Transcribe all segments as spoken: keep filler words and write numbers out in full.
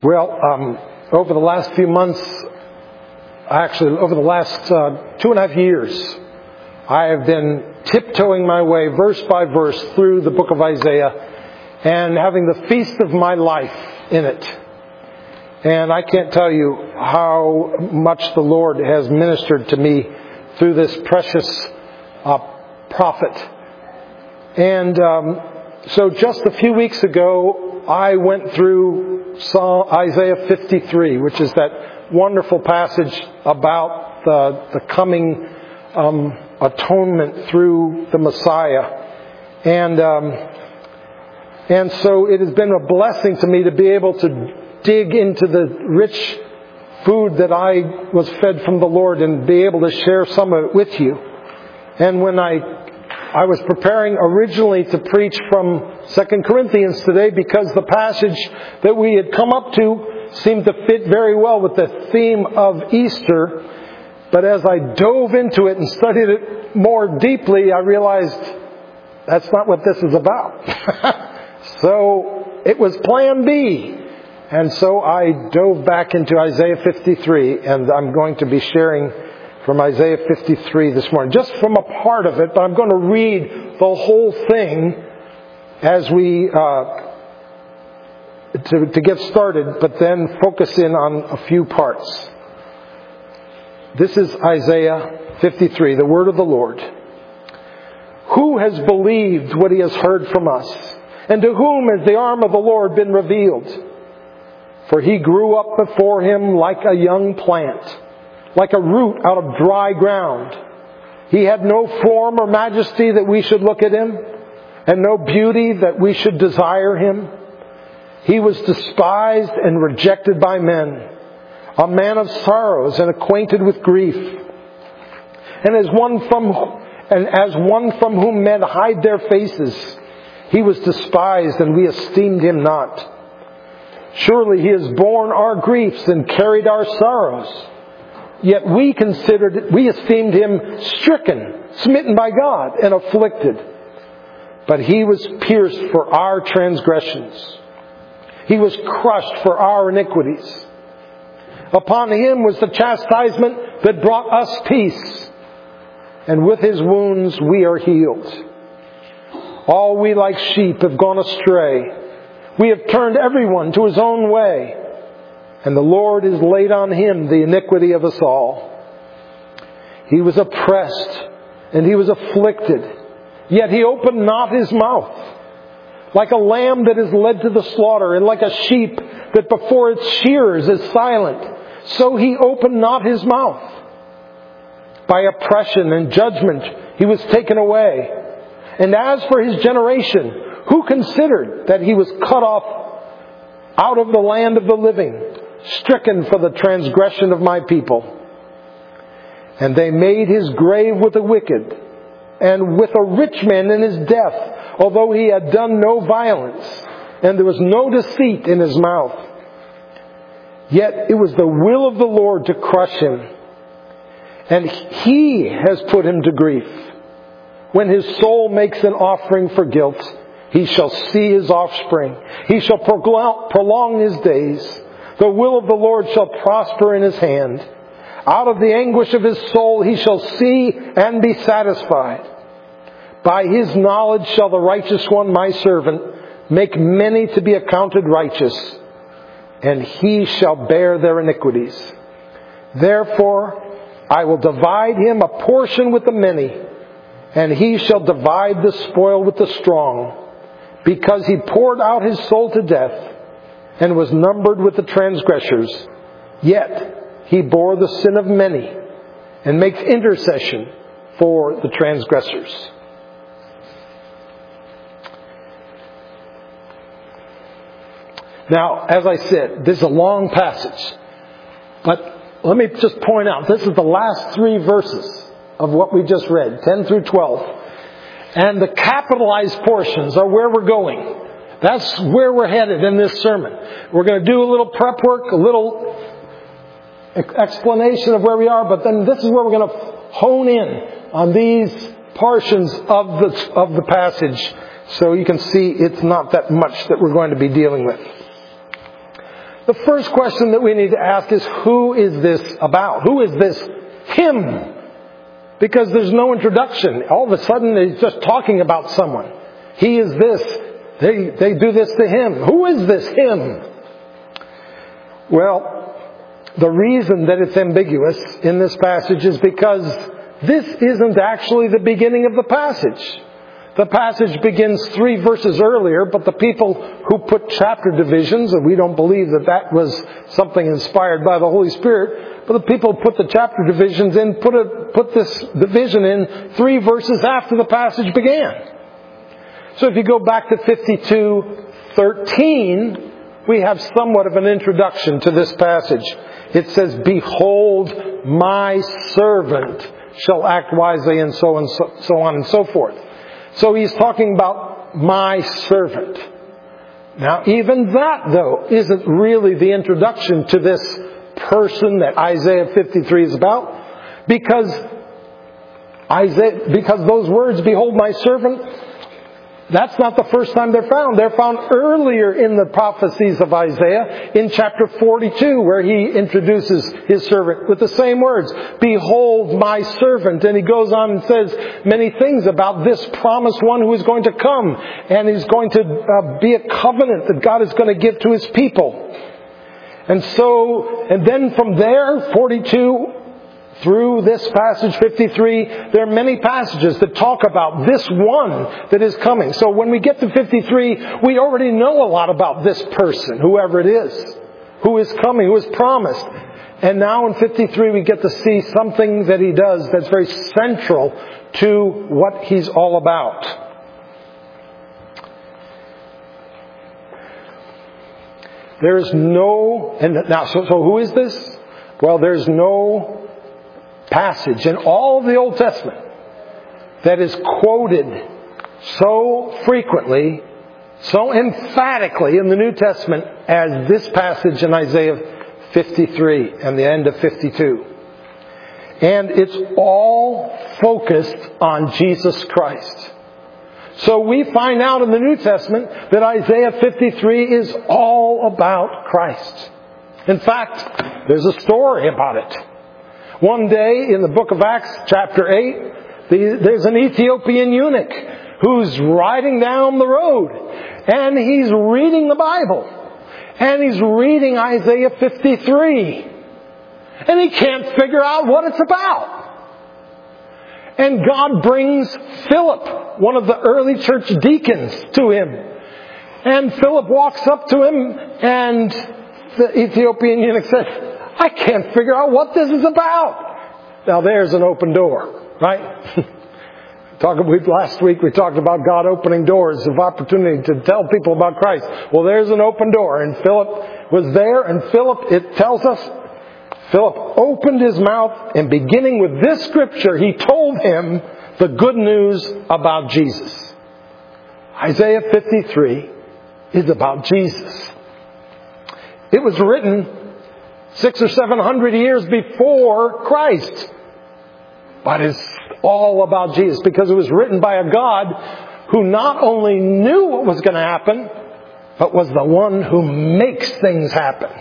Well, um, over the last few months, actually over the last uh, two and a half years, I have been tiptoeing my way verse by verse through the book of Isaiah and having the feast of my life in it. And I can't tell you how much the Lord has ministered to me through this precious uh, prophet. And um, so just a few weeks ago, I went through Psalm, Isaiah fifty-three, which is that wonderful passage about the, the coming um, atonement through the Messiah. And um, and so it has been a blessing to me to be able to dig into the rich food that I was fed from the Lord and be able to share some of it with you. And when I I was preparing originally to preach from Second Corinthians today because the passage that we had come up to seemed to fit very well with the theme of Easter. But as I dove into it and studied it more deeply, I realized that's not what this is about. So it was plan B. And so I dove back into Isaiah fifty-three, and I'm going to be sharing from Isaiah fifty-three this morning, just from a part of it, but I'm going to read the whole thing as we, uh, to, to get started, but then focus in on a few parts. This is Isaiah fifty-three, the word of the Lord. Who has believed what he has heard from us? And to whom has the arm of the Lord been revealed? For he grew up before him like a young plant, like a root out of dry ground. He had no form or majesty that we should look at him, and no beauty that we should desire him. He was despised and rejected by men, a man of sorrows and acquainted with grief. And as one from and as one from whom men hide their faces, he was despised, and we esteemed him not. Surely he has borne our griefs and carried our sorrows. Yet we considered, we esteemed him stricken, smitten by God, and afflicted. But he was pierced for our transgressions. He was crushed for our iniquities. Upon him was the chastisement that brought us peace. And with his wounds we are healed. All we like sheep have gone astray. We have turned everyone to his own way. And the Lord has laid on him the iniquity of us all. He was oppressed and he was afflicted, yet he opened not his mouth. Like a lamb that is led to the slaughter, and like a sheep that before its shearers is silent, so he opened not his mouth. By oppression and judgment he was taken away. And as for his generation, who considered that he was cut off out of the land of the living, stricken for the transgression of my people? And they made his grave with the wicked, and with a rich man in his death, although he had done no violence, and there was no deceit in his mouth. Yet it was the will of the Lord to crush him, and he has put him to grief. When his soul makes an offering for guilt, he shall see his offspring. He shall prolong his days. The will of the Lord shall prosper in his hand. Out of the anguish of his soul he shall see and be satisfied. By his knowledge shall the righteous one, my servant, make many to be accounted righteous, and he shall bear their iniquities. Therefore I will divide him a portion with the many, and he shall divide the spoil with the strong, because he poured out his soul to death, and was numbered with the transgressors. Yet he bore the sin of many, and makes intercession for the transgressors. Now, as I said, this is a long passage. But let me just point out, this is the last three verses of what we just read, ten through twelve. And the capitalized portions are where we're going. That's where we're headed in this sermon. We're going to do a little prep work, a little explanation of where we are, but then this is where we're going to hone in on these portions of the, of the passage, so you can see it's not that much that we're going to be dealing with. The first question that we need to ask is, who is this about? Who is this him? Because there's no introduction. All of a sudden, he's just talking about someone. He is this. They, they do this to him. Who is this him? Well, the reason that it's ambiguous in this passage is because this isn't actually the beginning of the passage. The passage begins three verses earlier, but the people who put chapter divisions, and we don't believe that that was something inspired by the Holy Spirit, but the people who put the chapter divisions in, put, a, put this division in three verses after the passage began. So if you go back to fifty-two thirteen, we have somewhat of an introduction to this passage. It says, "Behold, my servant shall act wisely," and so and so, so on and so forth. So he's talking about my servant. Now, even that, though, isn't really the introduction to this person that Isaiah fifty-three is about, because Isaiah, because those words, "Behold, my servant," that's not the first time they're found. They're found earlier in the prophecies of Isaiah in chapter forty-two, where he introduces his servant with the same words, "Behold my servant." And he goes on and says many things about this promised one who is going to come. And he's going to uh, be a covenant that God is going to give to his people. And so, and then from there, forty-two through this passage, fifty-three, there are many passages that talk about this one that is coming. So when we get to fifty-three, we already know a lot about this person, whoever it is, who is coming, who is promised. And now in fifty-three, we get to see something that he does that's very central to what he's all about. There is no, and now, so, so who is this? Well, there's no passage in all of the Old Testament that is quoted so frequently, so emphatically in the New Testament as this passage in Isaiah fifty-three and the end of fifty-two. And it's all focused on Jesus Christ. So we find out in the New Testament that Isaiah fifty-three is all about Christ. In fact, there's a story about it. One day in the book of Acts, chapter eight, there's an Ethiopian eunuch who's riding down the road, and he's reading the Bible, and he's reading Isaiah fifty-three, and he can't figure out what it's about. And God brings Philip, one of the early church deacons, to him. And Philip walks up to him, and the Ethiopian eunuch said, "I can't figure out what this is about." Now there's an open door, right? Talk, we, last week we talked about God opening doors of opportunity to tell people about Christ. Well, there's an open door, and Philip was there, and Philip, it tells us, Philip opened his mouth, and beginning with this scripture, he told him the good news about Jesus. Isaiah fifty-three is about Jesus. It was written six or seven hundred years before Christ. But it's all about Jesus because it was written by a God who not only knew what was going to happen, but was the one who makes things happen.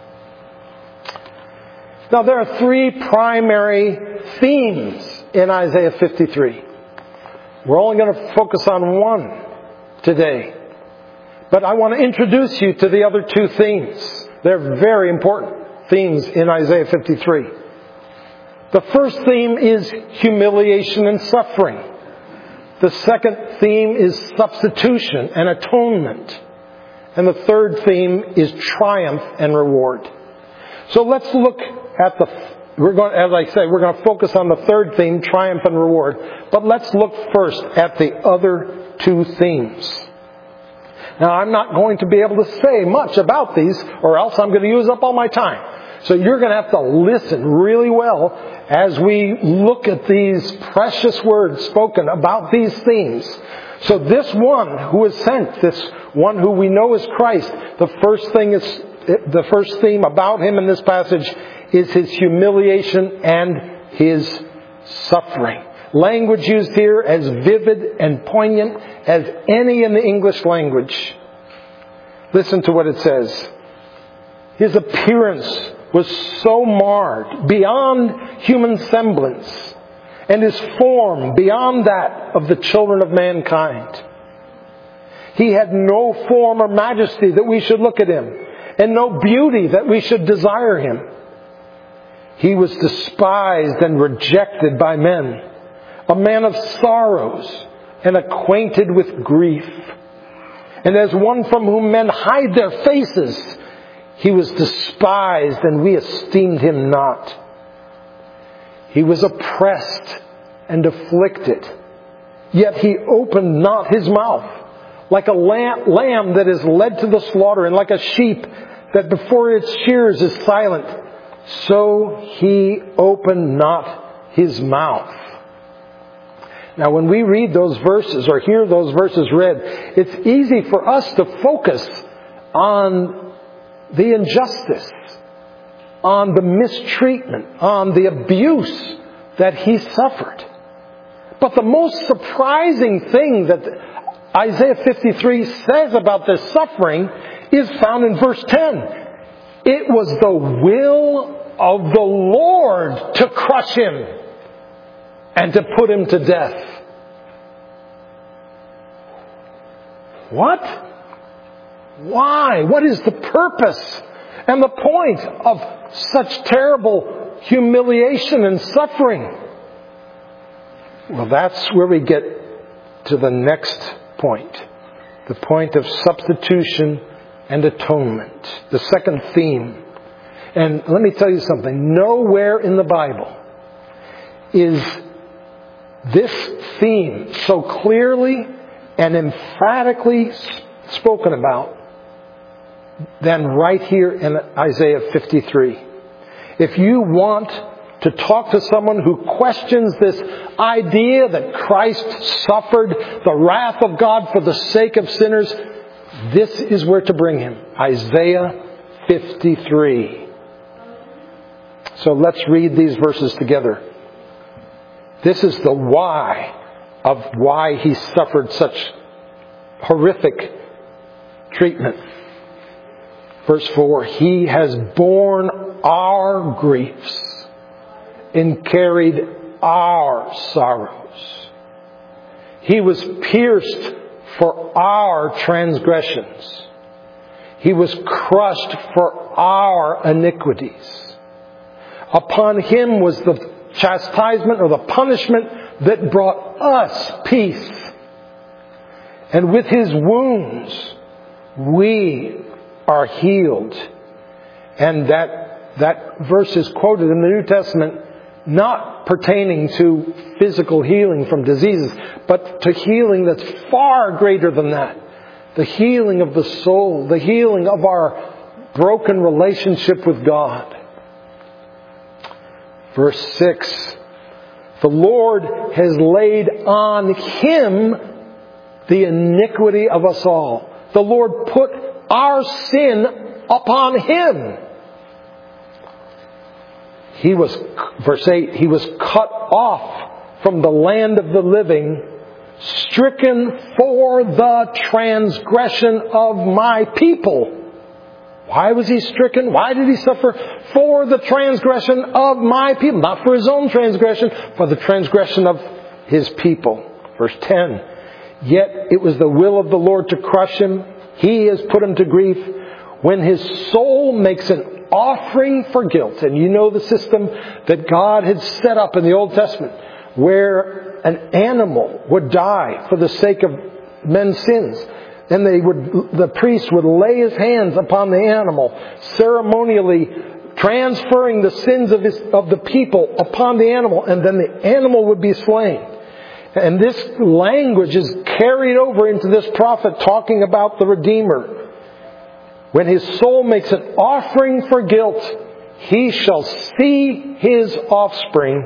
Now there are three primary themes in Isaiah fifty-three. We're only going to focus on one today. But I want to introduce you to the other two themes. They're very important themes in Isaiah fifty-three. The first theme is humiliation and suffering. The second theme is substitution and atonement. And the third theme is triumph and reward. So let's look at the, we're going, as I say, we're going to focus on the third theme, triumph and reward. But let's look first at the other two themes. Now, I'm not going to be able to say much about these, or else I'm going to use up all my time. So you're going to have to listen really well as we look at these precious words spoken about these themes. So this one who is sent, this one who we know is Christ, the first thing is, the first theme about him in this passage is his humiliation and his suffering. Language used here as vivid and poignant as any in the English language. Listen to what it says. His appearance was so marred, beyond human semblance, and his form beyond that of the children of mankind. He had no form or majesty that we should look at him, and no beauty that we should desire him. He was despised and rejected by men, a man of sorrows and acquainted with grief. And as one from whom men hide their faces, he was despised and we esteemed him not. He was oppressed and afflicted, yet he opened not his mouth. Like a lamb that is led to the slaughter, and like a sheep that before its shears is silent, so he opened not his mouth. Now when we read those verses or hear those verses read, it's easy for us to focus on the injustice, on the mistreatment, on the abuse that he suffered. But the most surprising thing that Isaiah fifty-three says about this suffering is found in verse ten. It was the will of the Lord to crush him and to put him to death. What? Why? What is the purpose and the point of such terrible humiliation and suffering? Well, that's where we get to the next point. The point of substitution and atonement. The second theme. And let me tell you something. Nowhere in the Bible is this theme so clearly and emphatically spoken about than right here in Isaiah fifty-three. If you want to talk to someone who questions this idea that Christ suffered the wrath of God for the sake of sinners, this is where to bring him. Isaiah fifty-three. So let's read these verses together. This is the why of why he suffered such horrific treatment. Verse four, he has borne our griefs and carried our sorrows. He was pierced for our transgressions. He was crushed for our iniquities. Upon him was the chastisement or the punishment that brought us peace. And with his wounds, we are healed. And that, that verse is quoted in the New Testament not pertaining to physical healing from diseases, but to healing that's far greater than that. The healing of the soul, the healing of our broken relationship with God. Verse six, the Lord has laid on him the iniquity of us all. The Lord put our sin upon him. He was, verse eight, he was cut off from the land of the living, stricken for the transgression of my people. Why was he stricken? Why did he suffer? For the transgression of my people. Not for his own transgression, for the transgression of his people. Verse ten. Yet it was the will of the Lord to crush him. He has put him to grief. When his soul makes an offering for guilt. And you know the system that God had set up in the Old Testament, where an animal would die for the sake of men's sins. And they would, the priest would lay his hands upon the animal, ceremonially transferring the sins of, his, of the people upon the animal, and then the animal would be slain. And this language is carried over into this prophet talking about the Redeemer. When his soul makes an offering for guilt, he shall see his offspring.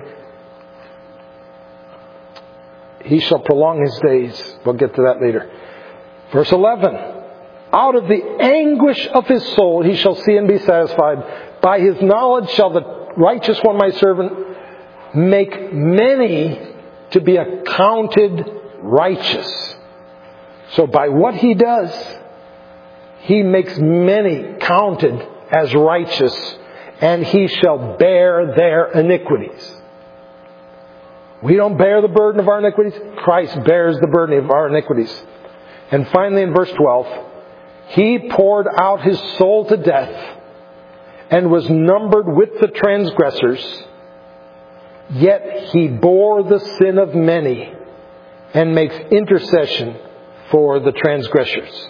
He shall prolong his days. We'll get to that later. Verse eleven. Out of the anguish of his soul he shall see and be satisfied. By his knowledge shall the righteous one, my servant, make many to be accounted righteous. So by what he does, he makes many counted as righteous, and He shall bear their iniquities. We don't bear the burden of our iniquities. Christ bears the burden of our iniquities. And finally in verse twelve, He poured out His soul to death and was numbered with the transgressors, yet He bore the sin of many and makes intercession for the transgressors.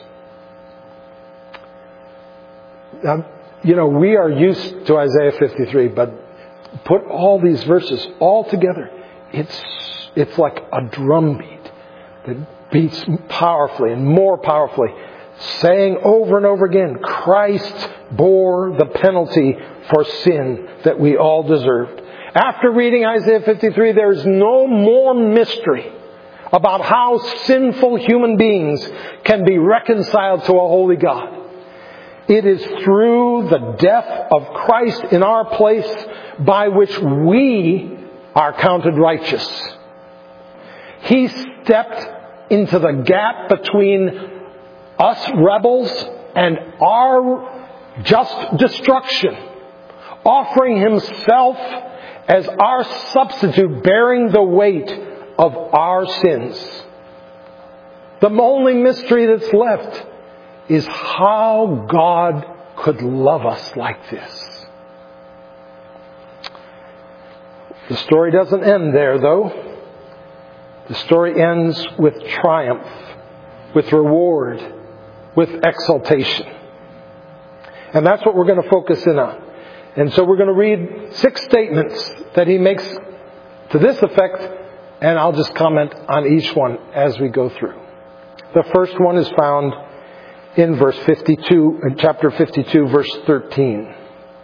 Now, you know, we are used to Isaiah fifty-three, but put all these verses all together. It's, it's like a drumbeat that beats powerfully and more powerfully, saying over and over again, Christ bore the penalty for sin that we all deserved. After reading Isaiah fifty-three, there's no more mystery about how sinful human beings can be reconciled to a holy God. It is through the death of Christ in our place by which we are counted righteous. He stepped into the gap between us rebels and our just destruction, offering Himself as our substitute, bearing the weight of our sins. The only mystery that's left is how God could love us like this. The story doesn't end there, though. The story ends with triumph, with reward, with exaltation. And that's what we're going to focus in on. And so we're going to read six statements that He makes to this effect, and I'll just comment on each one as we go through. The first one is found in verse fifty-two, in chapter fifty-two, verse thirteen.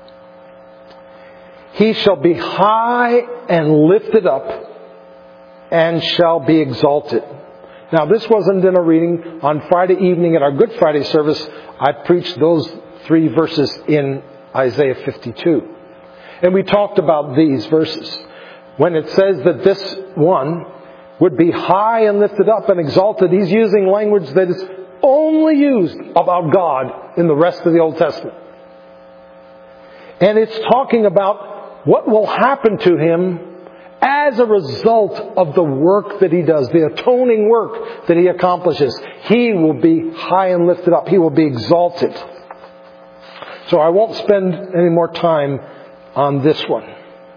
He shall be high and lifted up and shall be exalted. Now, this wasn't in a reading. On Friday evening at our Good Friday service, I preached those three verses in Isaiah fifty-two. And we talked about these verses. When it says that this one would be high and lifted up and exalted, He's using language that is only used about God in the rest of the Old Testament. And it's talking about what will happen to Him as a result of the work that He does, the atoning work that He accomplishes. He will be high and lifted up. He will be exalted. So I won't spend any more time on this one,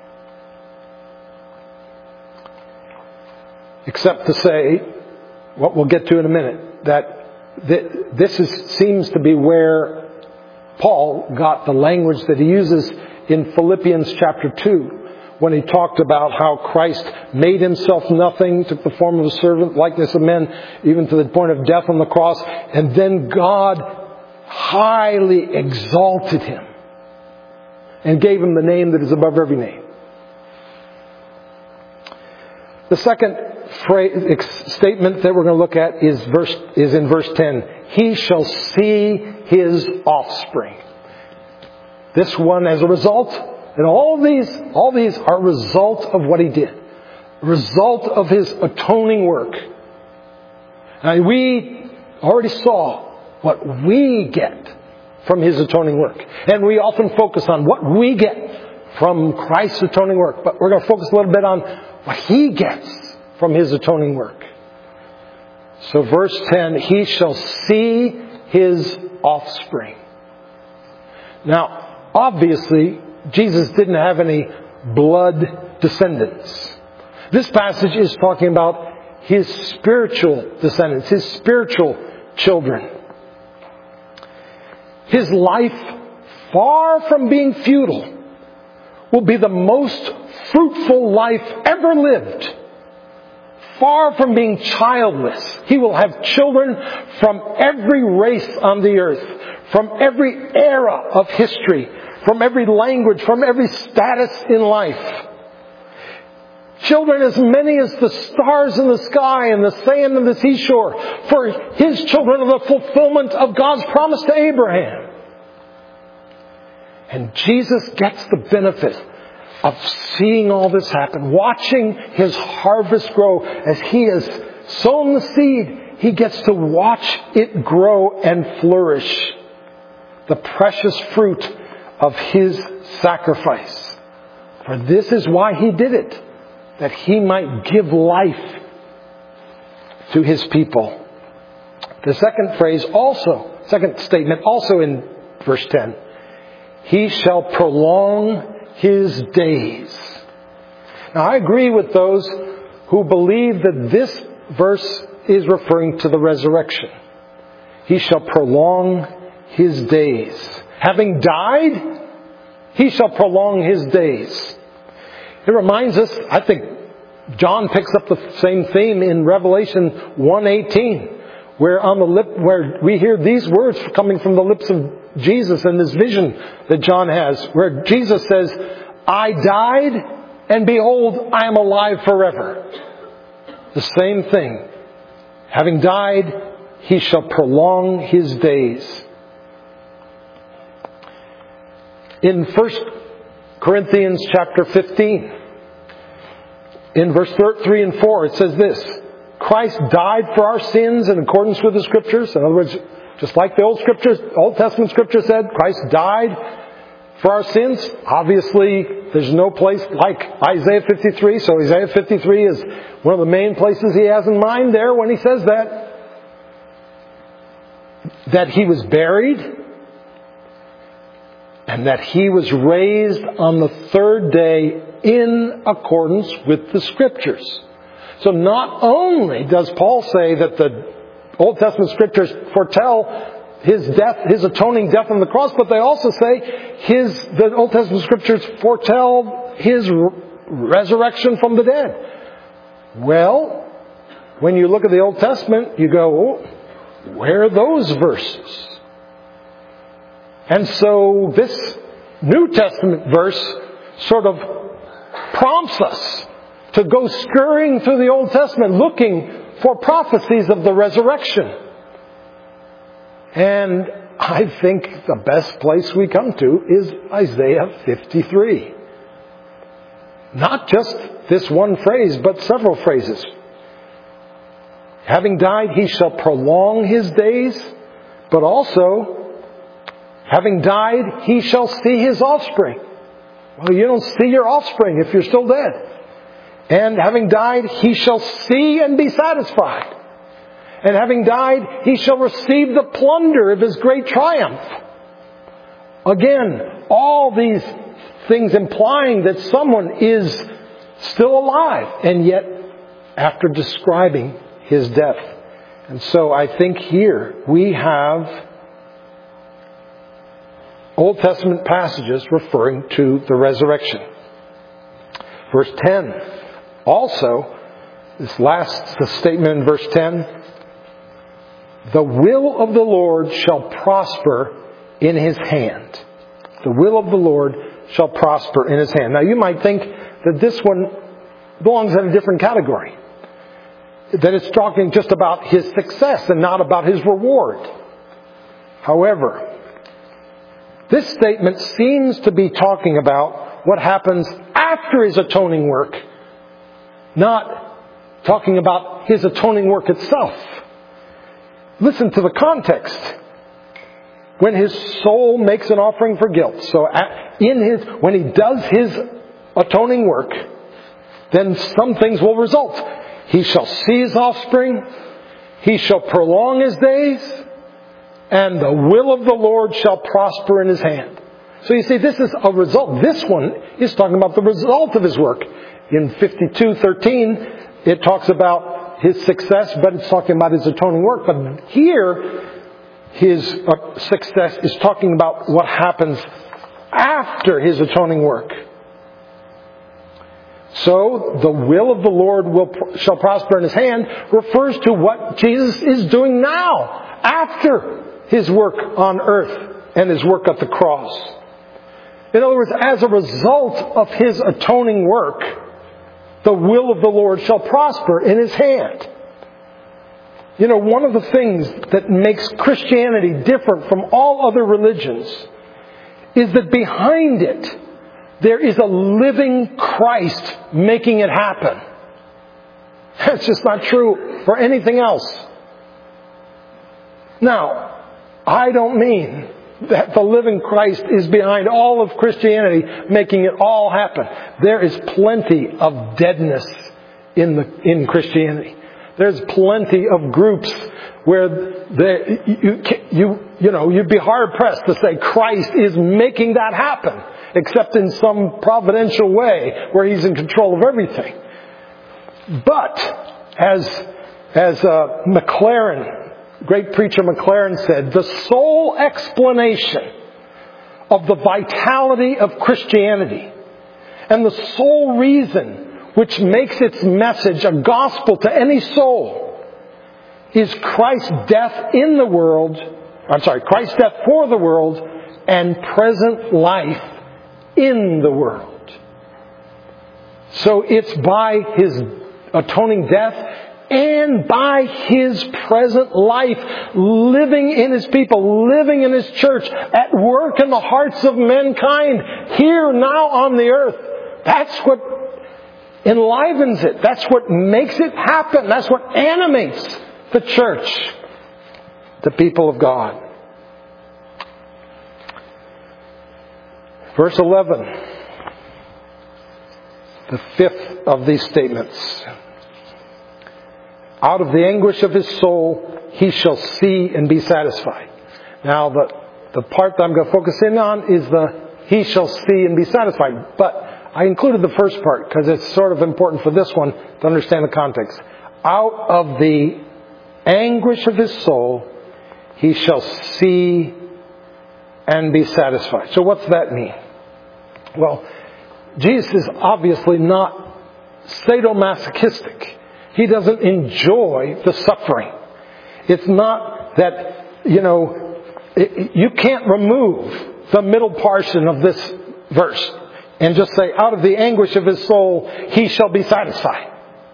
except to say, what we'll get to in a minute, that this is, seems to be where Paul got the language that he uses in Philippians chapter two, when he talked about how Christ made Himself nothing, took the form of a servant, likeness of men, even to the point of death on the cross, and then God highly exalted Him and gave Him the name that is above every name. The second phrase, statement that we're going to look at is verse is in verse ten. He shall see His offspring. This one, as a result, and all these, all these are a result of what He did, result of His atoning work. Now, we already saw what we get from His atoning work, and we often focus on what we get from Christ's atoning work. But we're going to focus a little bit on what He gets from His atoning work. So verse ten, He shall see His offspring. Now, obviously, Jesus didn't have any blood descendants. This passage is talking about His spiritual descendants, His spiritual children. His life, far from being futile, will be the most fruitful life ever lived. Far from being childless, He will have children from every race on the earth, from every era of history, from every language, from every status in life. Children as many as the stars in the sky and the sand on the seashore. For His children are the fulfillment of God's promise to Abraham. And Jesus gets the benefit of seeing all this happen, watching His harvest grow. As He has sown the seed, He gets to watch it grow and flourish. The precious fruit of His sacrifice. For this is why He did it, that He might give life to His people. The second phrase also, second statement also in verse ten. He shall prolong His days. Now I agree with those who believe that this verse is referring to the resurrection. He shall prolong His days. Having died, He shall prolong His days. It reminds us, I think John picks up the same theme in Revelation one eighteen, where on the lip, where we hear these words coming from the lips of Jesus in this vision that John has, where Jesus says, I died, and behold, I am alive forever. The same thing. Having died, He shall prolong His days. In First Corinthians chapter fifteen, in verse three and four, it says this: Christ died for our sins in accordance with the Scriptures. In other words, just like the Old Scriptures, Old Testament Scripture said, Christ died for our sins. Obviously, there's no place like Isaiah fifty-three. So Isaiah fifty-three is one of the main places he has in mind there when he says that. That He was buried, and that He was raised on the third day in accordance with the Scriptures. So not only does Paul say that the Old Testament Scriptures foretell His death, His atoning death on the cross, but they also say His, the Old Testament Scriptures foretell His resurrection from the dead. Well, when you look at the Old Testament, you go, oh, where are those verses? And so this New Testament verse sort of prompts us to go scurrying through the Old Testament looking for prophecies of the resurrection. And I think the best place we come to is Isaiah fifty-three. Not just this one phrase, but several phrases. Having died, He shall prolong His days, but also, having died, He shall see His offspring. Well, you don't see your offspring if you're still dead. And having died, He shall see and be satisfied. And having died, He shall receive the plunder of His great triumph. Again, all these things implying that someone is still alive, and yet after describing His death. And so I think here we have Old Testament passages referring to the resurrection. Verse ten. Also, this last the statement in verse ten, the will of the Lord shall prosper in His hand. The will of the Lord shall prosper in His hand. Now you might think that this one belongs in a different category. That it's talking just about His success and not about His reward. However, this statement seems to be talking about what happens after His atoning work, not talking about His atoning work itself. Listen to the context. When His soul makes an offering for guilt, so in his, when He does His atoning work, then some things will result. He shall see His offspring, He shall prolong His days, and the will of the Lord shall prosper in His hand. So you see, this is a result. This one is talking about the result of His work. In fifty-two thirteen, it talks about His success, but it's talking about His atoning work. But here, His uh, success is talking about what happens after His atoning work. So, the will of the Lord will shall prosper in His hand refers to what Jesus is doing now, after His work on earth and His work at the cross. In other words, as a result of His atoning work, the will of the Lord shall prosper in His hand. You know, one of the things that makes Christianity different from all other religions is that behind it, there is a living Christ making it happen. That's just not true for anything else. Now, I don't mean that the living Christ is behind all of Christianity, making it all happen. There is plenty of deadness in the in Christianity. There's plenty of groups where the, you, you, you know, you'd be hard-pressed to say Christ is making that happen, except in some providential way where He's in control of everything. But, as, as uh, McLaren, great preacher McLaren said, the sole explanation of the vitality of Christianity and the sole reason which makes its message a gospel to any soul is Christ's death in the world, I'm sorry, Christ's death for the world and present life in the world. So it's by His atoning death and by His present life, living in His people, living in His church, at work in the hearts of mankind, here now on the earth. That's what enlivens it. That's what makes it happen. That's what animates the church, the people of God. Verse eleven, the fifth of these statements. Out of the anguish of his soul, he shall see and be satisfied. Now, the, the part that I'm going to focus in on is the he shall see and be satisfied. But I included the first part because it's sort of important for this one to understand the context. Out of the anguish of his soul, he shall see and be satisfied. So what's that mean? Well, Jesus is obviously not sadomasochistic. He doesn't enjoy the suffering. It's not that, you know, it, you can't remove the middle portion of this verse and just say, out of the anguish of his soul, he shall be satisfied.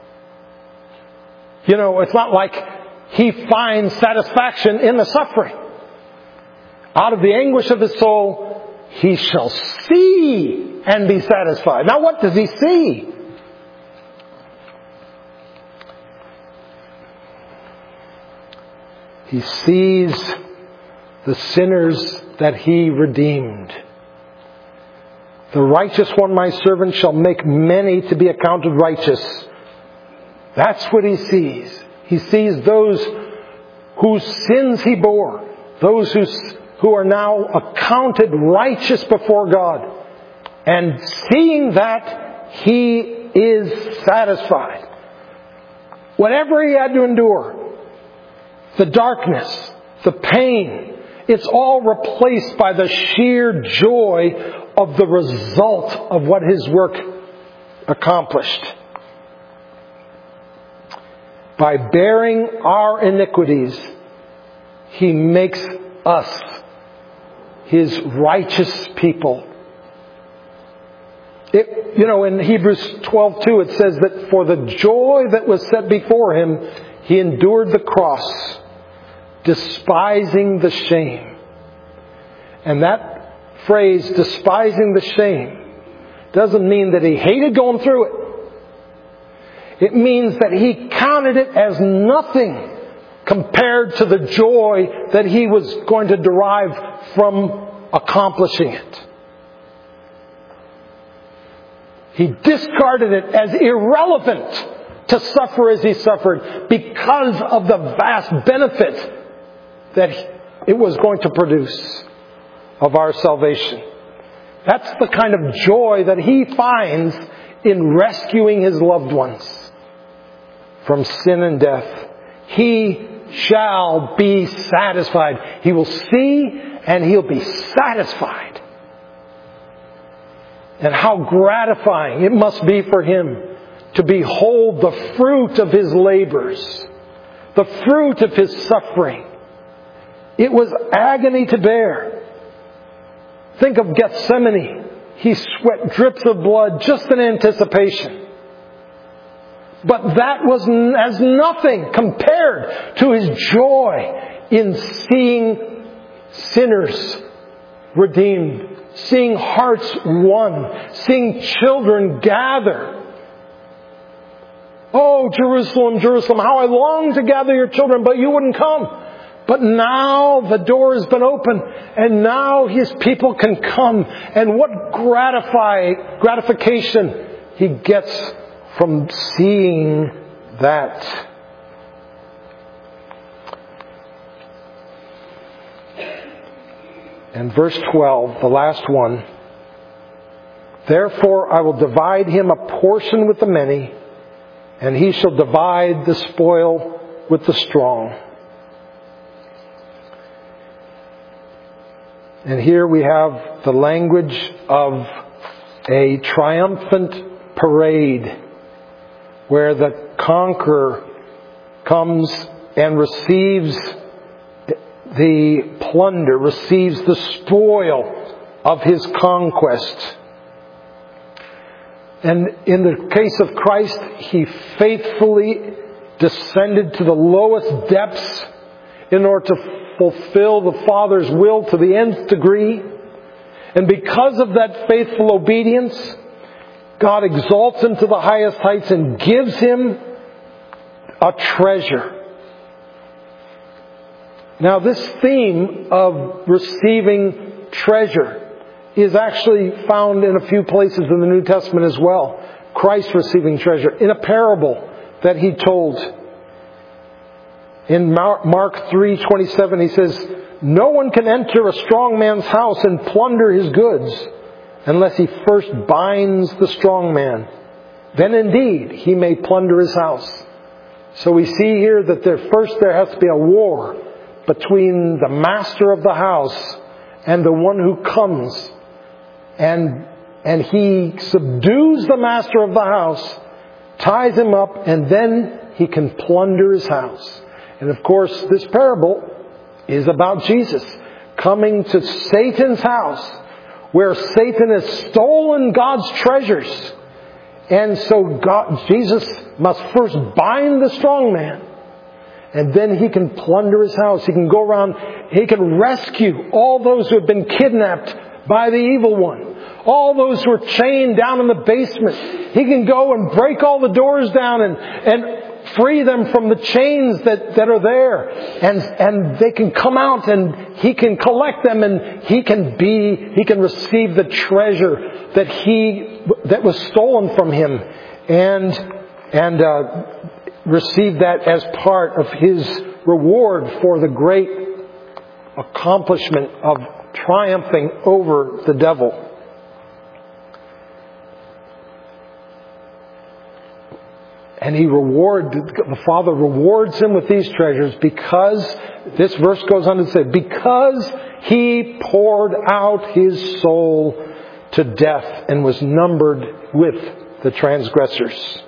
You know, it's not like he finds satisfaction in the suffering. Out of the anguish of his soul, he shall see and be satisfied. Now, what does he see? He sees the sinners that he redeemed. The righteous one, my servant, shall make many to be accounted righteous. That's what he sees. He sees those whose sins he bore. Those who, who are now accounted righteous before God. And seeing that, he is satisfied. Whatever he had to endure, the darkness, the pain, it's all replaced by the sheer joy of the result of what his work accomplished. By bearing our iniquities, he makes us his righteous people. It, you know, in Hebrews twelve two it says that for the joy that was set before him, he endured the cross, despising the shame. And that phrase, despising the shame, doesn't mean that he hated going through it. It means that he counted it as nothing compared to the joy that he was going to derive from accomplishing it. He discarded it as irrelevant to suffer as he suffered because of the vast benefit that it was going to produce of our salvation. That's the kind of joy that he finds in rescuing his loved ones from sin and death. He shall be satisfied. He will see and he'll be satisfied. And how gratifying it must be for him to behold the fruit of his labors, the fruit of his suffering. It was agony to bear. Think of Gethsemane. He sweat drips of blood just in anticipation. But that was as nothing compared to his joy in seeing sinners redeemed, seeing hearts won, seeing children gather. Oh, Jerusalem, Jerusalem, how I long to gather your children, but you wouldn't come. But now the door has been opened, and now His people can come. And what gratify, gratification He gets from seeing that. And verse twelve, the last one. Therefore I will divide him a portion with the many, and he shall divide the spoil with the strong. And here we have the language of a triumphant parade where the conqueror comes and receives the plunder, receives the spoil of his conquest. And in the case of Christ, He faithfully descended to the lowest depths in order to fulfill the Father's will to the nth degree. And because of that faithful obedience, God exalts Him to the highest heights and gives Him a treasure. Now, this theme of receiving treasure is actually found in a few places in the New Testament as well. Christ receiving treasure in a parable that He told. In Mark three twenty-seven, He says, "No one can enter a strong man's house and plunder his goods unless he first binds the strong man. Then indeed he may plunder his house." So we see here that there first there has to be a war between the master of the house and the one who comes. And, and he subdues the master of the house, ties him up, and then he can plunder his house. And of course, this parable is about Jesus coming to Satan's house, where Satan has stolen God's treasures. And so God, Jesus must first bind the strong man, and then he can plunder his house. He can go around, he can rescue all those who have been kidnapped by the evil one. All those who are chained down in the basement. He can go and break all the doors down and, and free them from the chains that, that are there. And, and they can come out and he can collect them, and he can be, he can receive the treasure that he, that was stolen from him, and, and, uh, receive that as part of his reward for the great accomplishment of triumphing over the devil. And he reward, the Father rewards him with these treasures because, this verse goes on to say, because he poured out his soul to death and was numbered with the transgressors.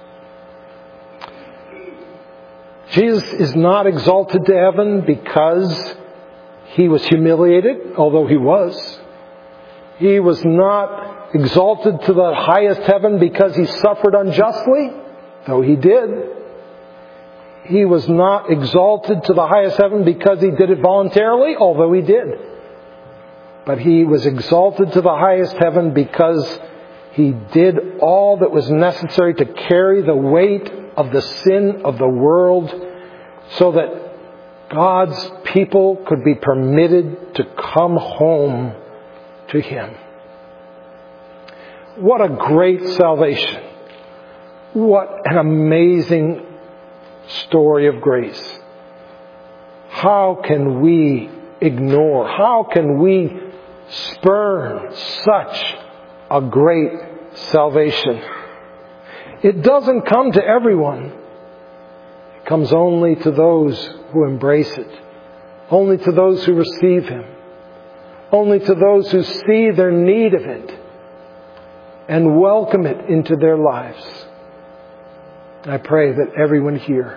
Jesus is not exalted to heaven because he was humiliated, although he was. He was not exalted to the highest heaven because he suffered unjustly, though he did. He was not exalted to the highest heaven because he did it voluntarily, although he did. But he was exalted to the highest heaven because he did all that was necessary to carry the weight of the sin of the world, so that God's people could be permitted to come home to Him. What a great salvation. What an amazing story of grace. How can we ignore, how can we spurn such a great salvation? It doesn't come to everyone. It comes only to those who embrace it. Only to those who receive Him. Only to those who see their need of it and welcome it into their lives. I pray that everyone here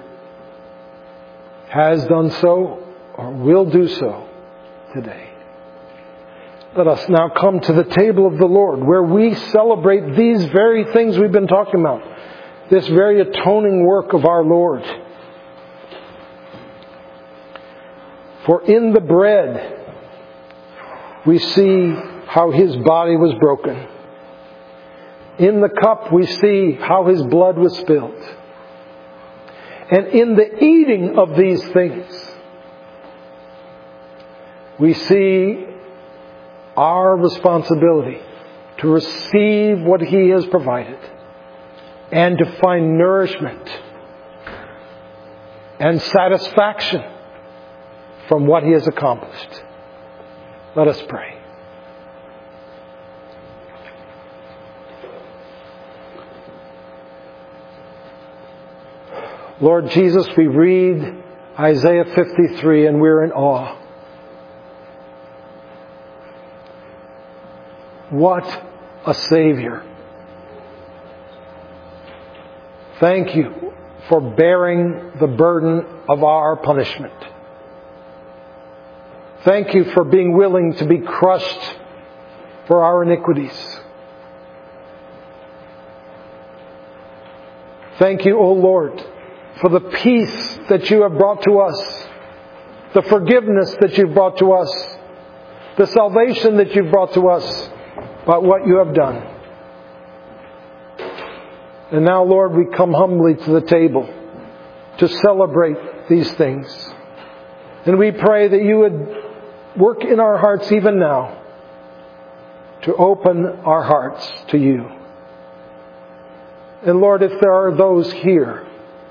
has done so or will do so today. Let us now come to the table of the Lord, where we celebrate these very things we've been talking about. This very atoning work of our Lord. For in the bread, we see how His body was broken. In the cup, we see how His blood was spilled. And in the eating of these things, we see our responsibility to receive what He has provided and to find nourishment and satisfaction from what He has accomplished. Let us pray. Lord Jesus, we read Isaiah fifty-three and we're in awe. What a Savior. Thank you for bearing the burden of our punishment. Thank you for being willing to be crushed for our iniquities. Thank you, O Lord, for the peace that you have brought to us, the forgiveness that you've brought to us, the salvation that you've brought to us by what you have done. And now, Lord, we come humbly to the table to celebrate these things. And we pray that you would work in our hearts even now to open our hearts to you. And Lord, if there are those here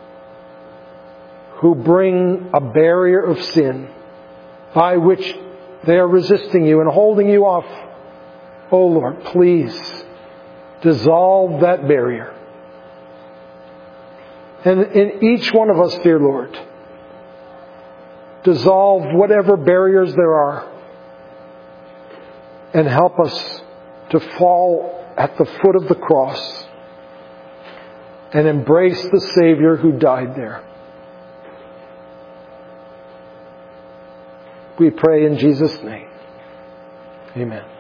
who bring a barrier of sin by which they are resisting you and holding you off, oh Lord, please dissolve that barrier. And in each one of us, dear Lord, dissolve whatever barriers there are and help us to fall at the foot of the cross and embrace the Savior who died there. We pray in Jesus' name. Amen.